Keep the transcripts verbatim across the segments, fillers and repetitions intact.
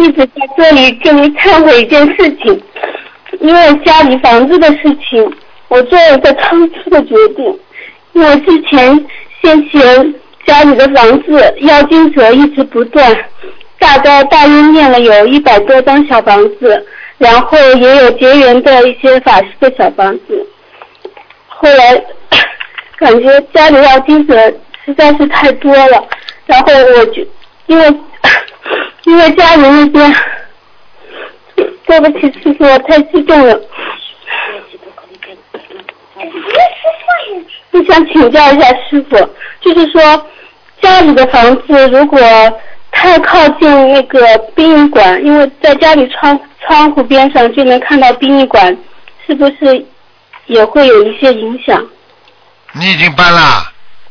弟子在这里跟你忏悔一件事情，因为家里房子的事情，我做了一个仓促的决定。因为之前先前家里的房子要经者一直不断，大概大约念了有一百多张小房子，然后也有结缘的一些法师的小房子。后来感觉家里要经者实在是太多了，然后我就因为因为家里那边，对不起师父，我太激动了。我想请教一下师父，就是说家里的房子如果太靠近那个殡仪馆，因为在家里窗窗户边上就能看到殡仪馆，是不是也会有一些影响？ 你已经搬了？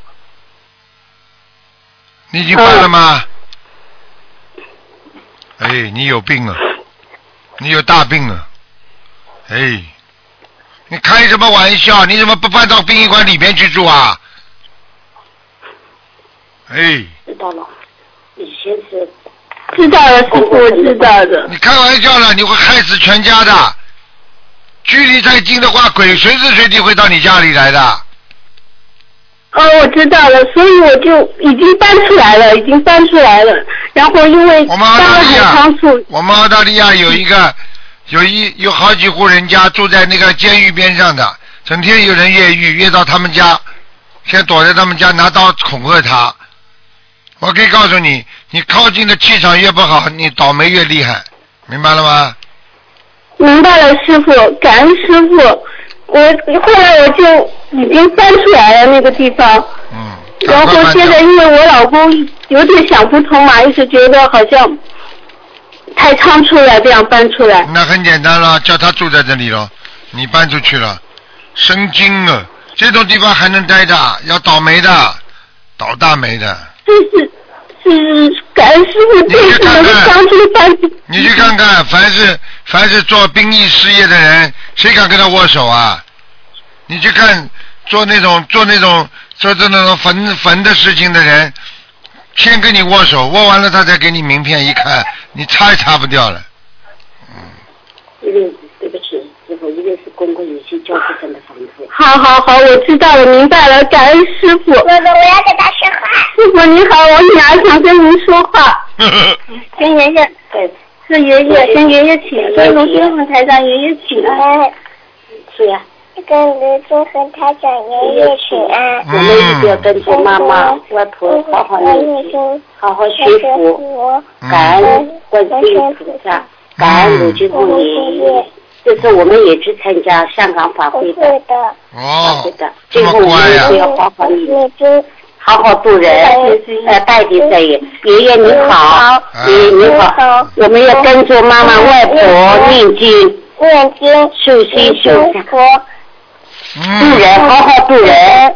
你已经搬了吗？嗯、哎，你有病啊！你有大病啊！哎，你开什么玩笑？你怎么不搬到殡仪馆里面去住啊？哎， 知道了，以前是知道了，师父，我知道的。 你开玩笑了，你会害死全家的。距离太近的话，鬼随时随地会到你家里来的。 哦，我知道了，所以我就已经搬出来了，已经搬出来了。然后因为我们澳大利亚， 仓促， 我们澳大利亚有一个，有一有好几户人家住在那个监狱边上的，整天有人越狱，越到他们家，先躲在他们家拿刀恐吓他。我可以告诉你，你靠近的气场越不好，你倒霉越厉害，明白了吗？ 明白了，师父，感恩师父。我后来我就已经搬出来了那个地方， 嗯， 然后现在因为我老公有点想不通嘛，一直觉得好像太仓促了，这样搬出来。 那很简单了，叫他住在这里了，你搬出去了，神经啊！这种地方还能待的，要倒霉的，倒大霉的。 这是是感恩师父，这是能够当初搬。 你去看看，凡是凡是做兵役事业的人，谁敢跟他握手啊？你去看做那种做那种做这那种坟坟的事情的人，先跟你握手，握完了他再给你名片，一看你擦也擦不掉了。 嗯。因为对不起，师傅，因为是公共有些交付证的房子。 好好好，我知道了，明白了，感恩师傅。 哥哥，我要跟他说话。 师傅你好，我女儿想跟您说话。跟爷爷， 对， 是爷爷，跟爷爷请，跟卢军和台长爷爷请安。 是呀。 跟卢军和台长爷爷请安。 我们一定要跟着妈妈、外婆好好念经，好好学佛，感恩观世音菩萨，感恩卢军和爷爷。这次我们也去参加香港法会的。 对的。 哦， 对的。最后我们也要好好念经，好好度人。呃，代替在爷爷爷你好，爷爷你好，我们要跟着妈妈外婆念经， 念经， 修心修佛， 度人，好好度人。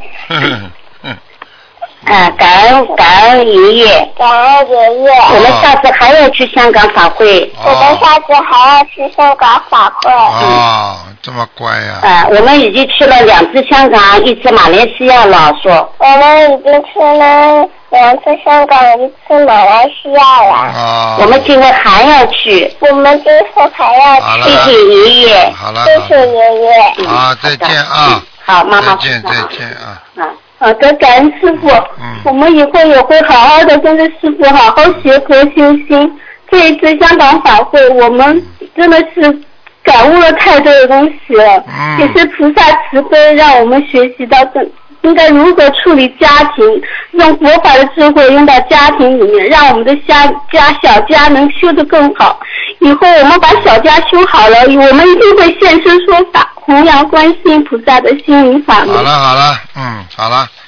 啊，感恩感恩爷爷， 感恩爷爷。 我们下次还要去香港法会。 我们下次还要去香港法会。 哦，这么乖呀！ 啊，我们已经去了两次香港，一次马来西亚了，说。 我们已经去了两次香港，一次马来西亚了。 啊。 我们今后还要去。 我们今后还要去。谢谢爷爷。 好了。 谢谢爷爷。 好，再见啊。 好，妈妈。 再见，再见啊。 啊。 好的，感恩师傅。嗯。我们以后也会好好的跟着师傅好好学佛修心。这一次香港法会，我们真的是感悟了太多的东西了。嗯。也是菩萨慈悲，让我们学习到这应该如何处理家庭，用佛法的智慧用到家庭里面，让我们的家家小家能修得更好。以后我们把小家修好了，我们一定会现身说法，弘扬观世音菩萨的心灵法门。 好了好了，嗯，好了。